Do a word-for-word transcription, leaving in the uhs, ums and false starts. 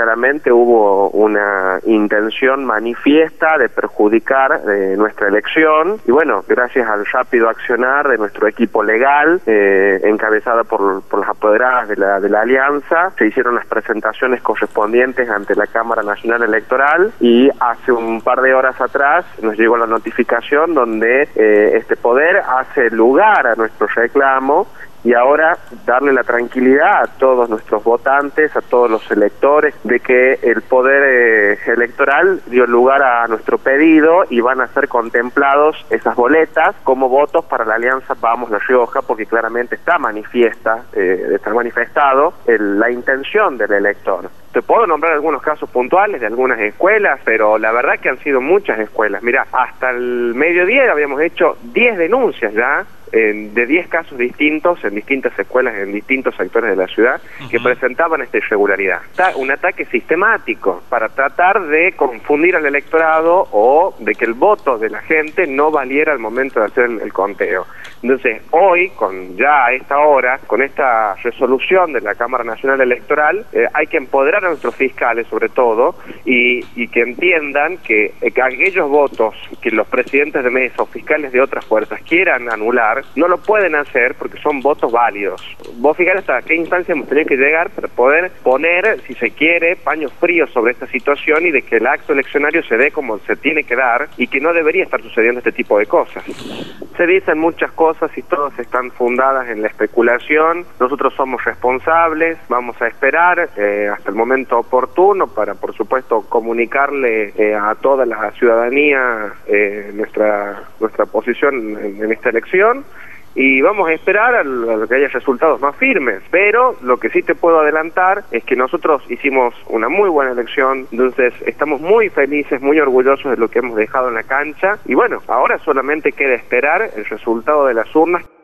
claramente hubo una intención manifiesta de perjudicar eh, nuestra elección, y bueno, gracias al rápido accionar de nuestro equipo legal, eh, encabezada por, por las apoderadas de la, de la Alianza, se hicieron las presentaciones correspondientes ante la Cámara Nacional Electoral, y hace un par de horas atrás nos llegó la notificación donde eh, este poder hace lugar a nuestro reclamo, y ahora darle la tranquilidad a todos nuestros votantes, a todos los electores, de que el poder eh, electoral dio lugar a nuestro pedido y van a ser contemplados esas boletas como votos para la Alianza Vamos La Rioja, porque claramente está manifiesta, eh, está manifestado el, la intención del elector. Te puedo nombrar algunos casos puntuales de algunas escuelas, pero la verdad que han sido muchas escuelas. Mira, hasta el mediodía habíamos hecho diez denuncias ya, eh, de diez casos distintos en distintas escuelas, en distintos sectores de la ciudad, uh-huh. que presentaban esta irregularidad. Está un ataque sistemático para tratar de confundir al electorado o de que el voto de la gente no valiera al momento de hacer el, el conteo. Entonces, hoy, con ya a esta hora, con esta resolución de la Cámara Nacional Electoral, eh, hay que empoderar a nuestros fiscales, sobre todo, y, y que entiendan que eh, aquellos votos que los presidentes de mesa o fiscales de otras fuerzas quieran anular, no lo pueden hacer porque son votos válidos. Vos fijate hasta qué instancia hemos tenido que llegar para poder poner, si se quiere, paños fríos sobre esta situación y de que el acto eleccionario se dé como se tiene que dar y que no debería estar sucediendo este tipo de cosas. Se dicen muchas cosas y todas están fundadas en la especulación. Nosotros somos responsables, vamos a esperar eh, hasta el momento oportuno para, por supuesto, comunicarle eh, a toda la ciudadanía eh, nuestra nuestra posición en, en esta elección, y vamos a esperar a lo que haya resultados más firmes. Pero lo que sí te puedo adelantar es que nosotros hicimos una muy buena elección, entonces estamos muy felices, muy orgullosos de lo que hemos dejado en la cancha, y bueno, ahora solamente queda esperar el resultado de las urnas.